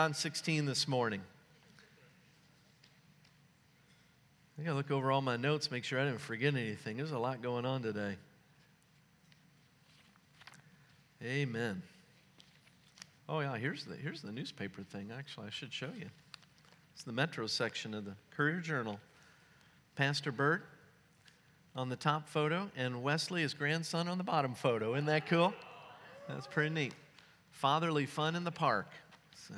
John 16 this morning. I gotta look over all my notes, make sure I didn't forget anything. There's a lot going on today. Amen. Oh yeah, here's the newspaper thing. Actually, I should show you. It's the Metro section of the Courier-Journal. Pastor Bert on the top photo, and Wesley, his grandson, on the bottom photo. Isn't that cool? That's pretty neat. Fatherly fun in the park. So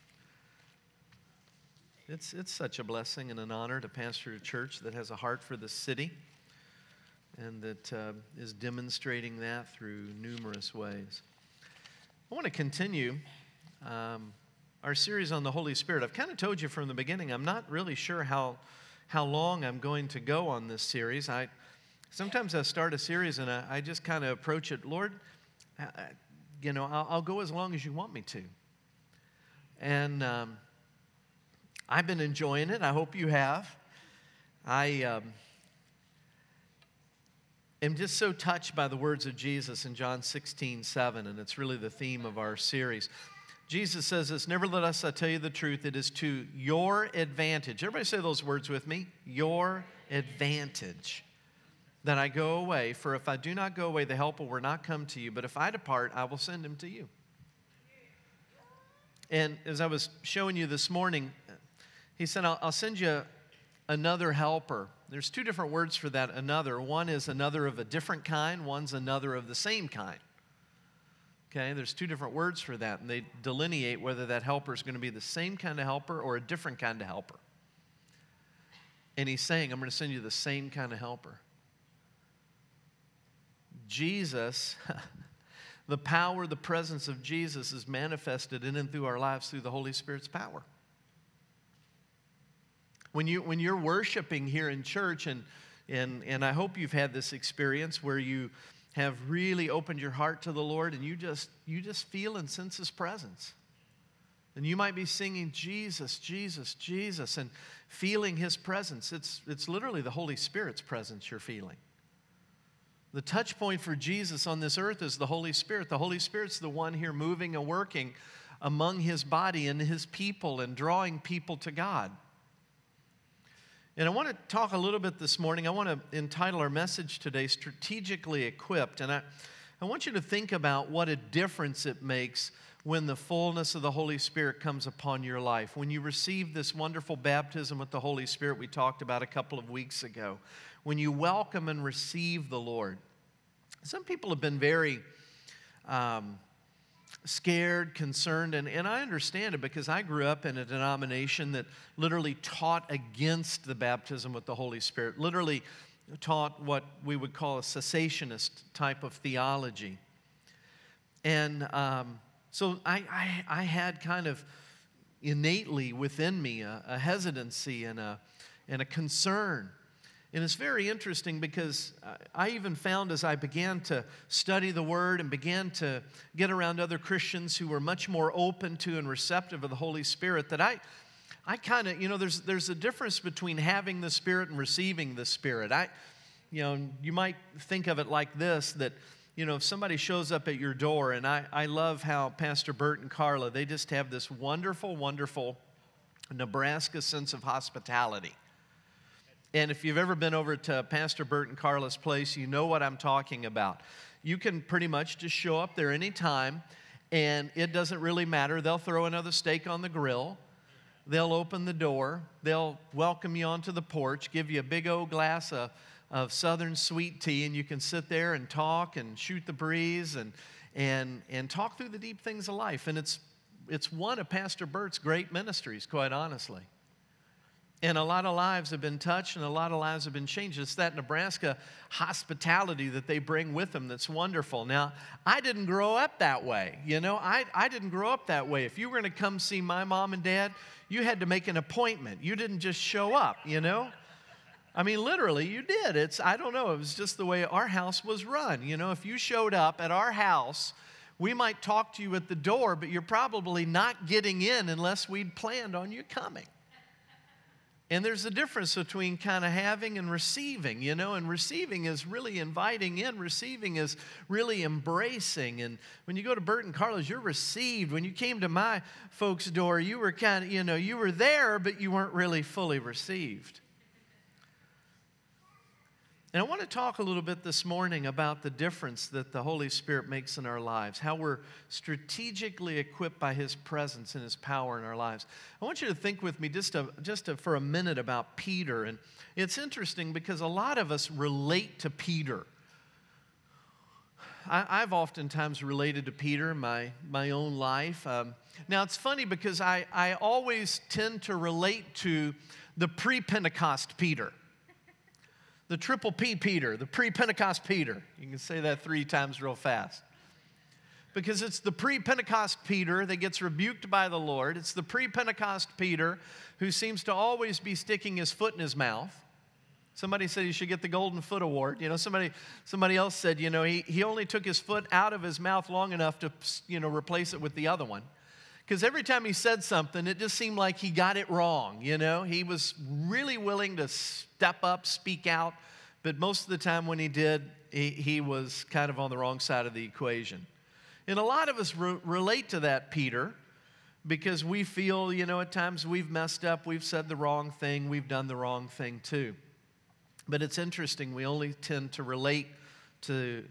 it's such a blessing and an honor to pastor a church that has a heart for the city and that is demonstrating that through numerous ways. I want to continue our series on the Holy Spirit. I've kind of told you from the beginning, I'm not really sure how long I'm going to go on this series. Sometimes I start a series and I just kind of approach it, Lord, I'll go as long as you want me to. And I've been enjoying it. I hope you have. I am just so touched by the words of Jesus in John 16:7, and it's really the theme of our series. Jesus says this, "Nevertheless, I tell you the truth, it is to your advantage." Everybody say those words with me. Your advantage that I go away. For if I do not go away, the Helper will not come to you. But if I depart, I will send him to you. And as I was showing you this morning, he said, I'll send you another helper. There's two different words for that, another. One is another of a different kind. One's another of the same kind. Okay, there's two different words for that, and they delineate whether that helper is going to be the same kind of helper or a different kind of helper. And he's saying, I'm going to send you the same kind of helper. Jesus, the power, the presence of Jesus is manifested in and through our lives through the Holy Spirit's power. When you're worshiping here in church, and I hope you've had this experience where you have really opened your heart to the Lord and you just feel and sense His presence. And you might be singing Jesus, Jesus, Jesus, and feeling His presence. It's literally the Holy Spirit's presence you're feeling. The touch point for Jesus on this earth is the Holy Spirit. The Holy Spirit's the one here moving and working among His body and His people and drawing people to God. And I want to talk a little bit this morning. I want to entitle our message today, Strategically Equipped. And I want you to think about what a difference it makes when the fullness of the Holy Spirit comes upon your life. When you receive this wonderful baptism with the Holy Spirit we talked about a couple of weeks ago. When you welcome and receive the Lord. Some people have been very scared, concerned, and I understand it because I grew up in a denomination that literally taught against the baptism with the Holy Spirit, literally taught what we would call a cessationist type of theology. And so I had kind of innately within me a hesitancy and a concern. And it's very interesting because I even found as I began to study the Word and began to get around other Christians who were much more open to and receptive of the Holy Spirit that I kind of, there's a difference between having the Spirit and receiving the Spirit. You might think of it like this, that, if somebody shows up at your door, and I love how Pastor Bert and Carla, they just have this wonderful, wonderful Nebraska sense of hospitality. And if you've ever been over to Pastor Bert and Carla's place, you know what I'm talking about. You can pretty much just show up there anytime, and it doesn't really matter. They'll throw another steak on the grill. They'll open the door. They'll welcome you onto the porch, give you a big old glass of Southern sweet tea, and you can sit there and talk and shoot the breeze and talk through the deep things of life. And it's one of Pastor Bert's great ministries, quite honestly. And a lot of lives have been touched and a lot of lives have been changed. It's that Nebraska hospitality that they bring with them that's wonderful. Now, I didn't grow up that way. I didn't grow up that way. If you were going to come see my mom and dad, you had to make an appointment. You didn't just show up, I mean, literally, you did. I don't know, it was just the way our house was run. If you showed up at our house, we might talk to you at the door, but you're probably not getting in unless we'd planned on you coming. And there's a difference between kind of having and receiving, and receiving is really inviting in. Receiving is really embracing. And when you go to Bert and Carlos, you're received. When you came to my folks' door, you were kind of, you were there, but you weren't really fully received. And I want to talk a little bit this morning about the difference that the Holy Spirit makes in our lives, how we're strategically equipped by His presence and His power in our lives. I want you to think with me for a minute about Peter. And it's interesting because a lot of us relate to Peter. I've oftentimes related to Peter in my own life. Now, it's funny because I always tend to relate to the pre-Pentecost Peter. The triple P Peter, the pre-Pentecost Peter. You can say that 3 times real fast. Because it's the pre-Pentecost Peter that gets rebuked by the Lord. It's the pre-Pentecost Peter who seems to always be sticking his foot in his mouth. Somebody said he should get the Golden Foot Award. Somebody else said, he only took his foot out of his mouth long enough to, replace it with the other one. Because every time he said something, it just seemed like he got it wrong, He was really willing to step up, speak out, but most of the time when he did, he was kind of on the wrong side of the equation. And a lot of us relate to that Peter because we feel, at times we've messed up, we've said the wrong thing, we've done the wrong thing too. But it's interesting, we only tend to relate to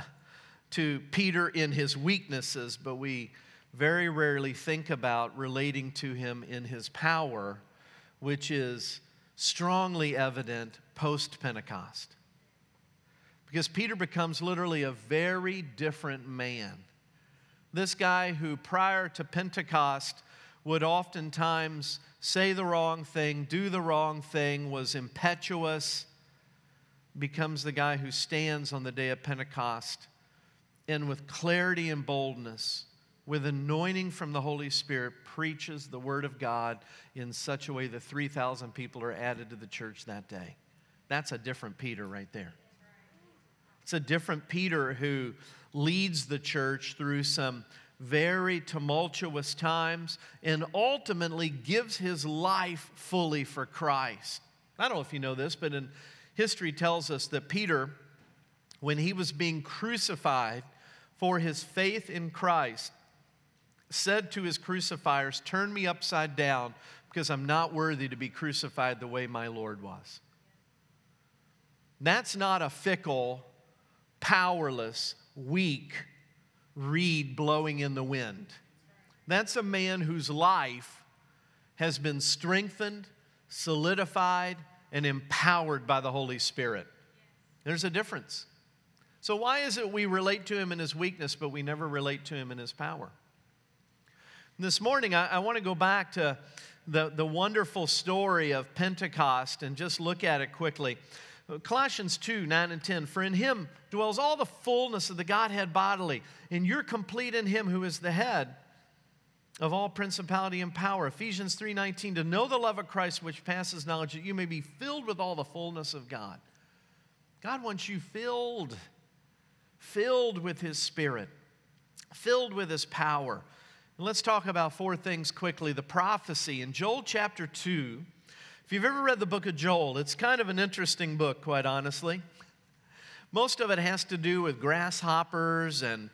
Peter in his weaknesses, but we very rarely think about relating to him in his power, which is strongly evident post-Pentecost. Because Peter becomes literally a very different man. This guy who prior to Pentecost would oftentimes say the wrong thing, do the wrong thing, was impetuous, becomes the guy who stands on the day of Pentecost and with clarity and boldness, with anointing from the Holy Spirit, preaches the Word of God in such a way that 3,000 people are added to the church that day. That's a different Peter right there. It's a different Peter who leads the church through some very tumultuous times and ultimately gives his life fully for Christ. I don't know if you know this, but history tells us that Peter, when he was being crucified for his faith in Christ, said to his crucifiers, "Turn me upside down because I'm not worthy to be crucified the way my Lord was." That's not a fickle, powerless, weak reed blowing in the wind. That's a man whose life has been strengthened, solidified, and empowered by the Holy Spirit. There's a difference. So why is it we relate to him in his weakness, but we never relate to him in his power? This morning, I want to go back to the wonderful story of Pentecost and just look at it quickly. Colossians 2, 9 and 10, "For in him dwells all the fullness of the Godhead bodily, and you're complete in him who is the head of all principality and power." Ephesians 3:19, "To know the love of Christ which passes knowledge, that you may be filled with all the fullness of God." God wants you filled with His Spirit, filled with His power. And let's talk about 4 things quickly. The prophecy in Joel chapter 2. If you've ever read the book of Joel, it's kind of an interesting book, quite honestly. Most of it has to do with grasshoppers and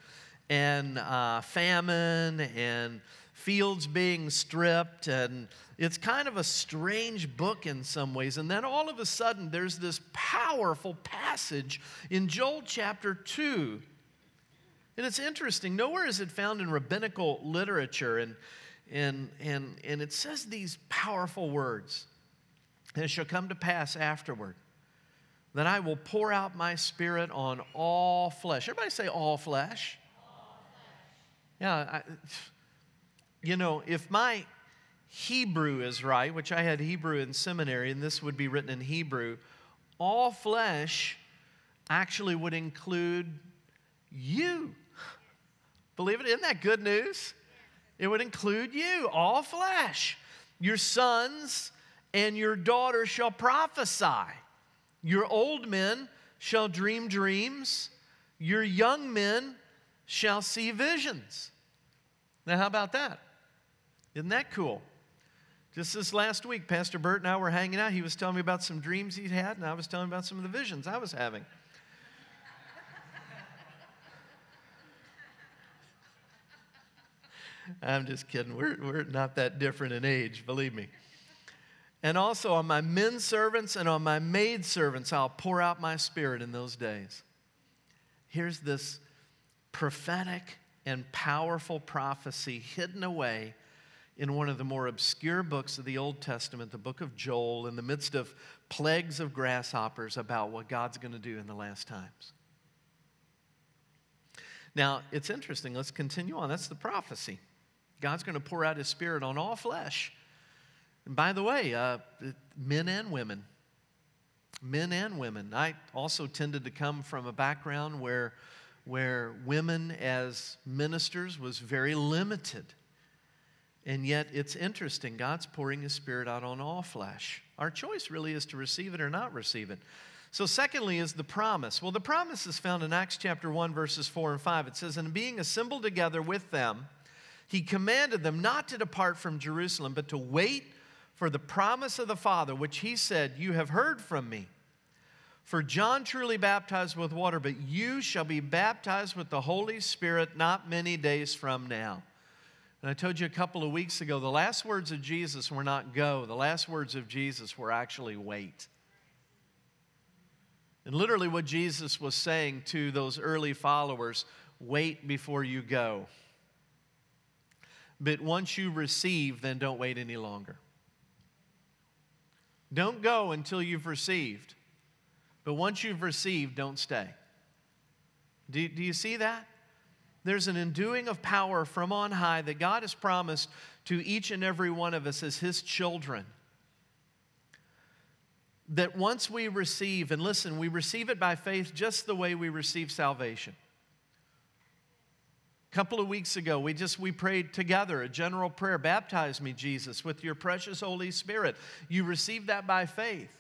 famine and fields being stripped, and it's kind of a strange book in some ways. And then all of a sudden, there's this powerful passage in Joel chapter 2. And it's interesting. Nowhere is it found in rabbinical literature, and it says these powerful words. "And it shall come to pass afterward that I will pour out my Spirit on all flesh." Everybody say all flesh. All flesh. Yeah, if my Hebrew is right, which I had Hebrew in seminary, and this would be written in Hebrew, all flesh actually would include you. Believe it? Isn't that good news? It would include you, all flesh. Your sons and your daughters shall prophesy. Your old men shall dream dreams. Your young men shall see visions. Now, how about that? Isn't that cool? Just this last week, Pastor Bert and I were hanging out. He was telling me about some dreams he'd had, and I was telling him about some of the visions I was having. I'm just kidding. We're not that different in age, believe me. And also on my men servants and on my maid servants, I'll pour out my Spirit in those days. Here's this prophetic and powerful prophecy hidden away in one of the more obscure books of the Old Testament, the book of Joel, in the midst of plagues of grasshoppers, about what God's going to do in the last times. Now, it's interesting. Let's continue on. That's the prophecy. God's going to pour out His Spirit on all flesh. And by the way, men and women. Men and women. I also tended to come from a background where women as ministers was very limited. And yet it's interesting. God's pouring His Spirit out on all flesh. Our choice really is to receive it or not receive it. So secondly is the promise. Well, the promise is found in Acts chapter 1, verses 4 and 5. It says, "And being assembled together with them, He commanded them not to depart from Jerusalem, but to wait for the promise of the Father, which He said, 'You have heard from me. For John truly baptized with water, but you shall be baptized with the Holy Spirit not many days from now.'" And I told you a couple of weeks ago, the last words of Jesus were not go. The last words of Jesus were actually wait. And literally what Jesus was saying to those early followers, wait before you go. But once you receive, then don't wait any longer. Don't go until you've received. But once you've received, don't stay. Do you see that? There's an enduing of power from on high that God has promised to each and every one of us as His children. That once we receive, and listen, we receive it by faith just the way we receive salvation. A couple of weeks ago, we prayed together a general prayer, "Baptize me, Jesus, with your precious Holy Spirit." You received that by faith.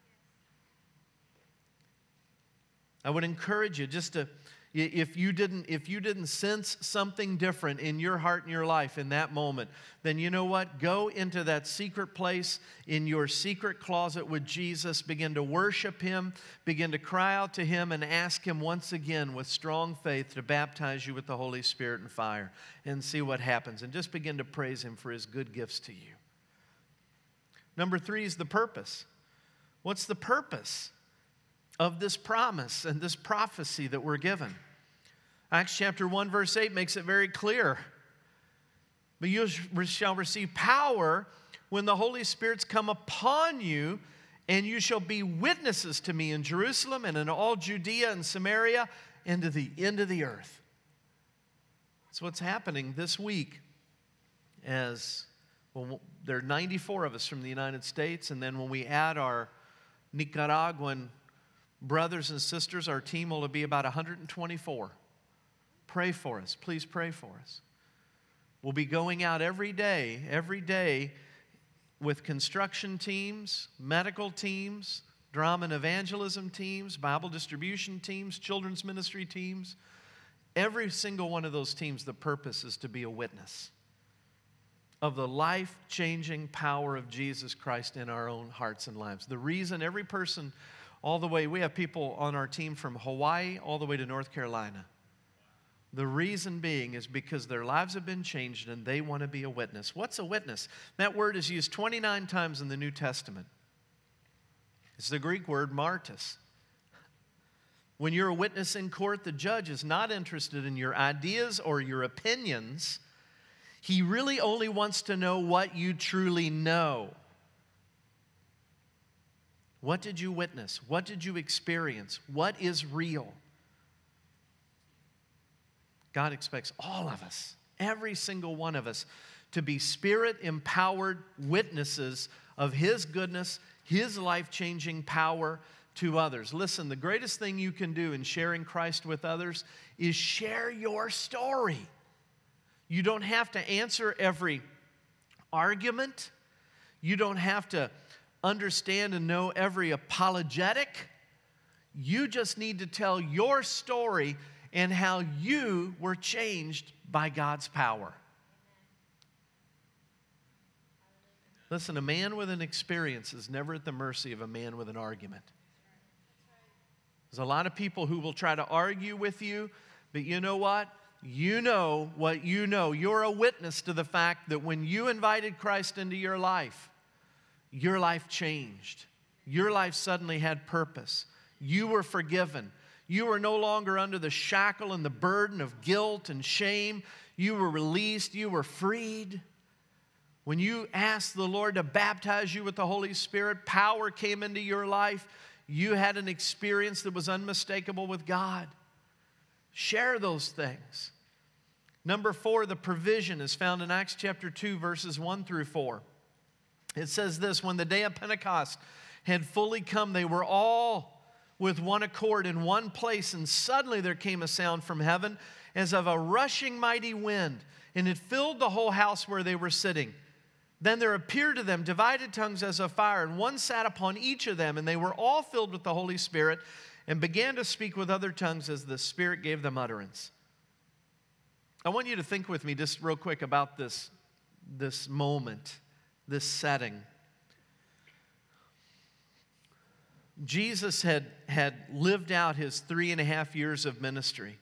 I would encourage you just to, if you didn't sense something different in your heart and your life in that moment, then you know what? Go into that secret place in your secret closet with Jesus. Begin to worship Him. Begin to cry out to Him and ask Him once again with strong faith to baptize you with the Holy Spirit and fire, and see what happens. And just begin to praise Him for His good gifts to you. Number 3 is the purpose. What's the purpose of this promise and this prophecy that we're given? Acts chapter 1, verse 8 makes it very clear. "But you shall receive power when the Holy Spirit's come upon you, and you shall be witnesses to me in Jerusalem and in all Judea and Samaria and to the end of the earth." That's what's happening this week. As well, there are 94 of us from the United States, and then when we add our Nicaraguan brothers and sisters, our team will be about 124. Pray for us. Please pray for us. We'll be going out every day with construction teams, medical teams, drama and evangelism teams, Bible distribution teams, children's ministry teams. Every single one of those teams, the purpose is to be a witness of the life-changing power of Jesus Christ in our own hearts and lives. The reason every person all the way, we have people on our team from Hawaii all the way to North Carolina. The reason being is because their lives have been changed and they want to be a witness. What's a witness? That word is used 29 times in the New Testament. It's the Greek word martus. When you're a witness in court, the judge is not interested in your ideas or your opinions. He really only wants to know what you truly know. What did you witness? What did you experience? What is real? God expects all of us, every single one of us, to be Spirit-empowered witnesses of His goodness, His life-changing power to others. Listen, the greatest thing you can do in sharing Christ with others is share your story. You don't have to answer every argument. You don't have to understand and know every apologetic. You just need to tell your story and how you were changed by God's power. Listen, a man with an experience is never at the mercy of a man with an argument. There's a lot of people who will try to argue with you, but you know what? You know what you know. You're a witness to the fact that when you invited Christ into your life changed. Your life suddenly had purpose. You were forgiven. You were no longer under the shackle and the burden of guilt and shame. You were released. You were freed. When you asked the Lord to baptize you with the Holy Spirit, power came into your life. You had an experience that was unmistakable with God. Share those things. Number 4, the provision is found in Acts chapter 2, verses 1 through 4. It says this: when the day of Pentecost had fully come, they were all with one accord in one place, and suddenly there came a sound from heaven as of a rushing mighty wind, and it filled the whole house where they were sitting. Then there appeared to them divided tongues as of fire, and one sat upon each of them, and they were all filled with the Holy Spirit and began to speak with other tongues as the Spirit gave them utterance. I want you to think with me just real quick about this moment, this setting. Jesus had lived out his 3.5 years of ministry.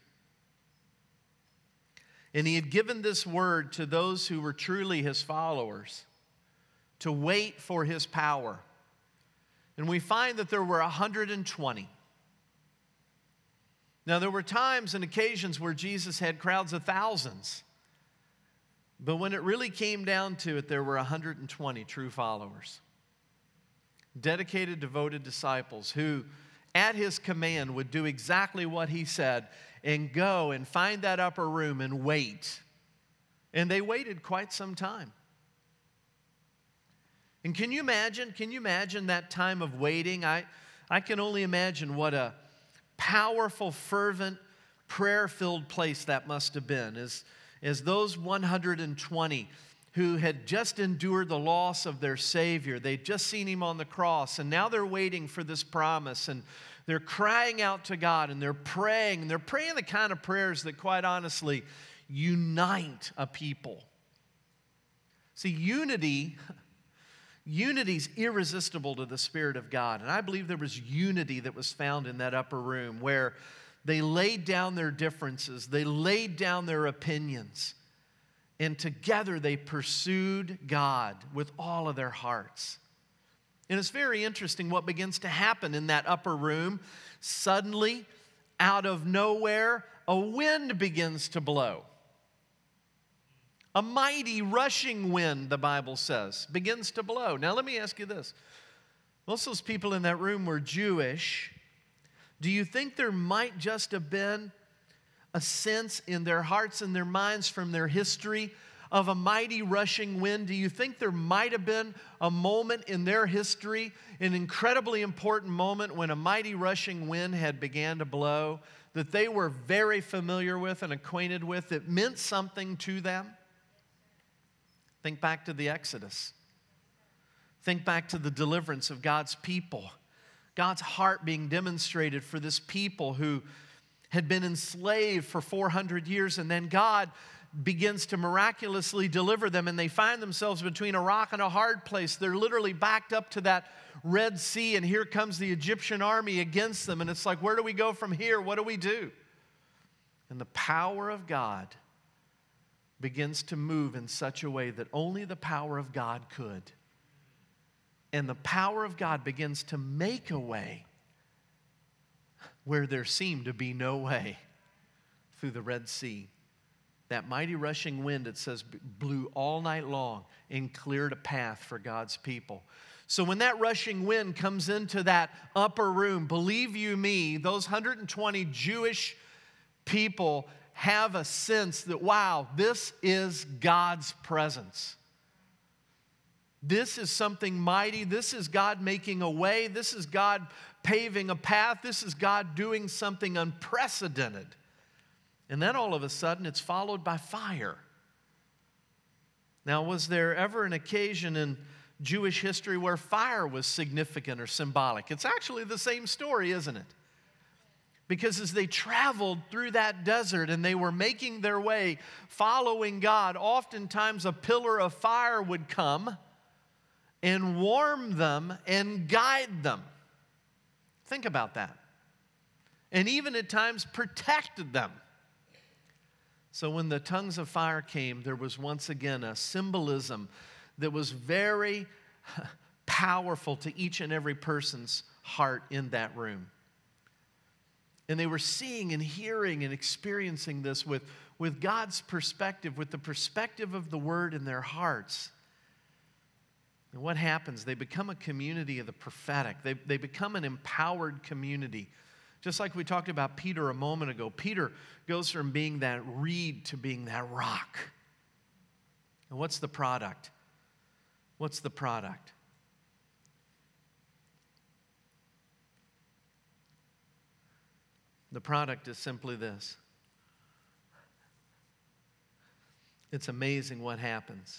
And he had given this word to those who were truly his followers to wait for his power. And we find that there were 120. Now, there were times and occasions where Jesus had crowds of thousands. But when it really came down to it, there were 120 true followers. Dedicated, devoted disciples who, at his command, would do exactly what he said and go and find that upper room and wait. And they waited quite some time. And can you imagine that time of waiting? I can only imagine what a powerful, fervent, prayer-filled place that must have been as those 120 who had just endured the loss of their Savior. They'd just seen him on the cross, and now they're waiting for this promise, and they're crying out to God, and they're praying the kind of prayers that, quite honestly, unite a people. See, unity's irresistible to the Spirit of God, and I believe there was unity that was found in that upper room where they laid down their differences, they laid down their opinions, and together they pursued God with all of their hearts. And it's very interesting what begins to happen in that upper room. Suddenly, out of nowhere, a wind begins to blow. A mighty rushing wind, the Bible says, begins to blow. Now, let me ask you this. Most of those people in that room were Jewish. Do you think there might just have been a sense in their hearts and their minds from their history of a mighty rushing wind? Do you think there might have been a moment in their history, an incredibly important moment when a mighty rushing wind had began to blow that they were very familiar with and acquainted with, that meant something to them? Think back to the Exodus. Think back to the deliverance of God's people. God's heart being demonstrated for this people who had been enslaved for 400 years, and then God begins to miraculously deliver them, and they find themselves between a rock and a hard place. They're literally backed up to that Red Sea, and here comes the Egyptian army against them, and it's like, where do we go from here? What do we do? And the power of God begins to move in such a way that only the power of God could. And the power of God begins to make a way where there seemed to be no way, through the Red Sea. That mighty rushing wind, it says, blew all night long and cleared a path for God's people. So when that rushing wind comes into that upper room, believe you me, those 120 Jewish people have a sense that, wow, this is God's presence. This is something mighty. This is God making a way. This is God paving a path. This is God doing something unprecedented. And then all of a sudden, it's followed by fire. Now, was there ever an occasion in Jewish history where fire was significant or symbolic? It's actually the same story, isn't it? Because as they traveled through that desert and they were making their way, following God, oftentimes a pillar of fire would come and warm them and guide them. Think about that. And even at times protected them. So when the tongues of fire came, there was once again a symbolism that was very powerful to each and every person's heart in that room. And they were seeing and hearing and experiencing this with God's perspective, with the perspective of the Word in their hearts. And what happens? They become a community of the prophetic. They become an empowered community. Just like we talked about Peter a moment ago. Peter goes from being that reed to being that rock. And what's the product? What's the product? The product is simply this. It's amazing what happens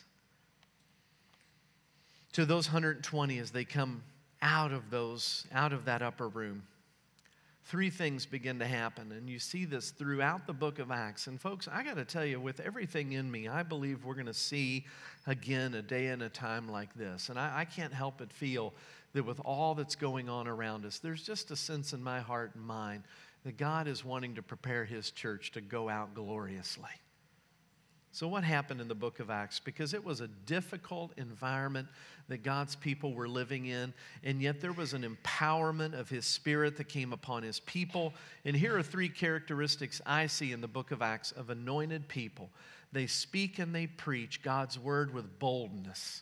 to those 120 as they come out of that upper room. Three things begin to happen, and you see this throughout the book of Acts. And folks, I got to tell you, with everything in me, I believe we're going to see again a day and a time like this. And I can't help but feel that with all that's going on around us, there's just a sense in my heart and mind that God is wanting to prepare His church to go out gloriously. So what happened in the book of Acts? Because it was a difficult environment that God's people were living in, and yet there was an empowerment of His Spirit that came upon His people. And here are three characteristics I see in the book of Acts of anointed people. They speak and they preach God's word with boldness.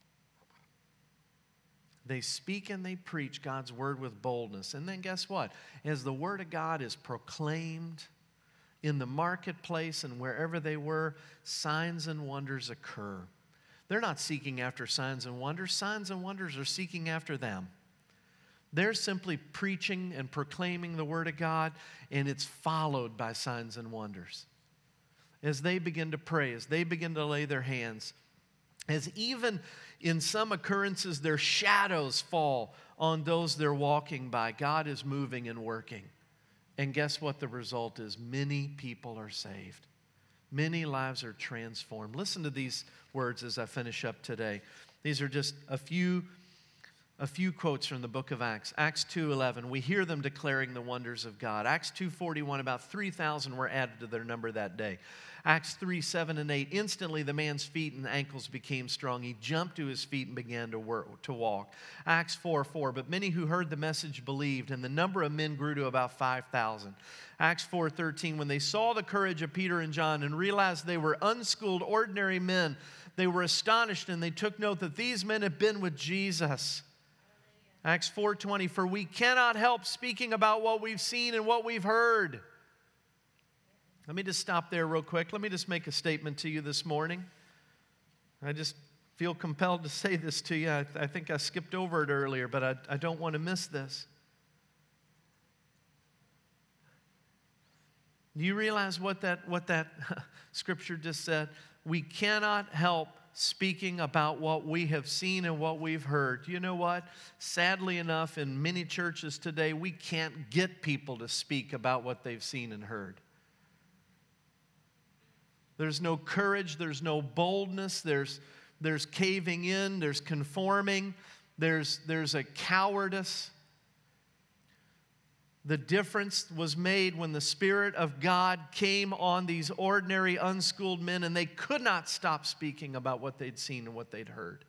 They speak and they preach God's word with boldness. And then guess what? As the word of God is proclaimed in the marketplace and wherever they were, signs and wonders occur. They're not seeking after signs and wonders. Signs and wonders are seeking after them. They're simply preaching and proclaiming the word of God, and it's followed by signs and wonders. As they begin to pray, as they begin to lay their hands, as even in some occurrences their shadows fall on those they're walking by, God is moving and working. And guess what the result is? Many people are saved. Many lives are transformed. Listen to these words as I finish up today. These are just a few quotes from the book of Acts. Acts 2:11, we hear them declaring the wonders of God. Acts 2:41, about 3,000 were added to their number that day. Acts 3:7 and 8, instantly the man's feet and ankles became strong. He jumped to his feet and began to walk. Acts 4:4, but many who heard the message believed, and the number of men grew to about 5,000. Acts 4:13, when they saw the courage of Peter and John and realized they were unschooled, ordinary men, they were astonished and they took note that these men had been with Jesus. Acts 4:20, for we cannot help speaking about what we've seen and what we've heard. Let me just stop there real quick. Let me just make a statement to you this morning. I just feel compelled to say this to you. I think I skipped over it earlier, but I don't want to miss this. Do you realize what that scripture just said? We cannot help speaking about what we have seen and what we've heard. You know what? Sadly enough, in many churches today, we can't get people to speak about what they've seen and heard. There's no courage, there's no boldness, there's caving in, there's conforming, there's a cowardice. The difference was made when the Spirit of God came on these ordinary, unschooled men, and they could not stop speaking about what they'd seen and what they'd heard.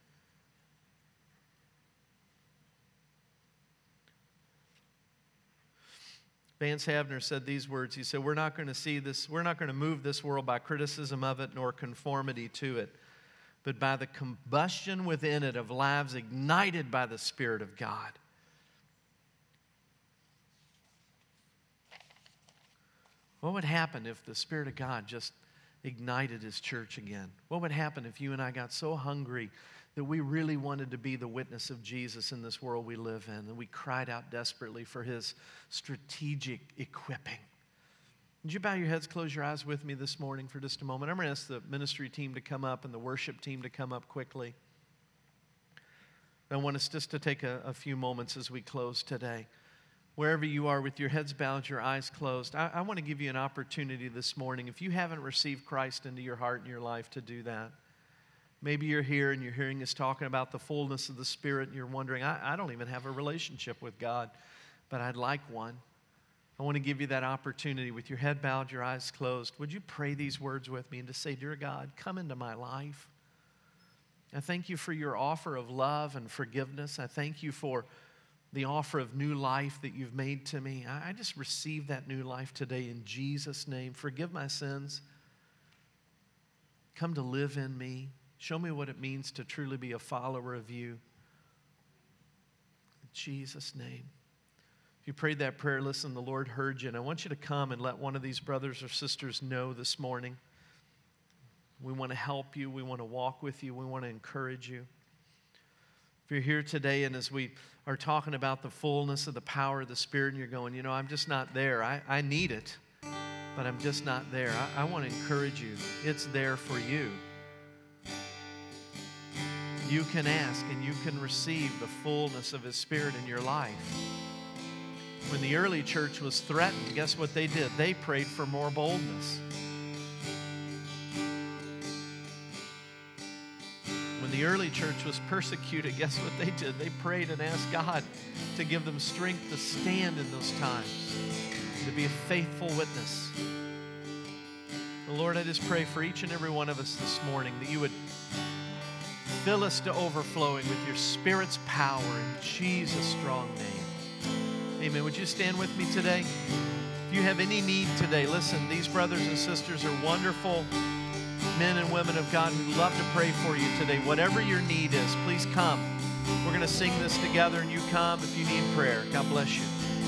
Vance Havner said these words. He said, we're not going to move this world by criticism of it nor conformity to it, but by the combustion within it of lives ignited by the Spirit of God. What would happen if the Spirit of God just ignited His church again? What would happen if you and I got so hungry that we really wanted to be the witness of Jesus in this world we live in, and we cried out desperately for His strategic equipping? Would you bow your heads, close your eyes with me this morning for just a moment? I'm going to ask the ministry team to come up and the worship team to come up quickly. I want us just to take a few moments as we close today. Wherever you are with your heads bowed, your eyes closed, I want to give you an opportunity this morning. If you haven't received Christ into your heart and your life, to do that. Maybe you're here and you're hearing us talking about the fullness of the Spirit and you're wondering, I don't even have a relationship with God, but I'd like one. I want to give you that opportunity with your head bowed, your eyes closed. Would you pray these words with me and to say, dear God, come into my life. I thank you for your offer of love and forgiveness. I thank you for the offer of new life that you've made to me. I just receive that new life today in Jesus' name. Forgive my sins. Come to live in me. Show me what it means to truly be a follower of you. In Jesus' name. If you prayed that prayer, listen, the Lord heard you, and I want you to come and let one of these brothers or sisters know this morning. We want to help you. We want to walk with you. We want to encourage you. If you're here today and as we are talking about the fullness of the power of the Spirit and you're going, I'm just not there. I need it, but I'm just not there. I want to encourage you. It's there for you. You can ask and you can receive the fullness of His Spirit in your life. When the early church was threatened, guess what they did? They prayed for more boldness. When the early church was persecuted, guess what they did? They prayed and asked God to give them strength to stand in those times, to be a faithful witness. Lord, I just pray for each and every one of us this morning that you would fill us to overflowing with your Spirit's power in Jesus' strong name. Amen. Would you stand with me today? If you have any need today, listen, these brothers and sisters are wonderful men and women of God who love to pray for you today. Whatever your need is, please come. We're going to sing this together and you come if you need prayer. God bless you.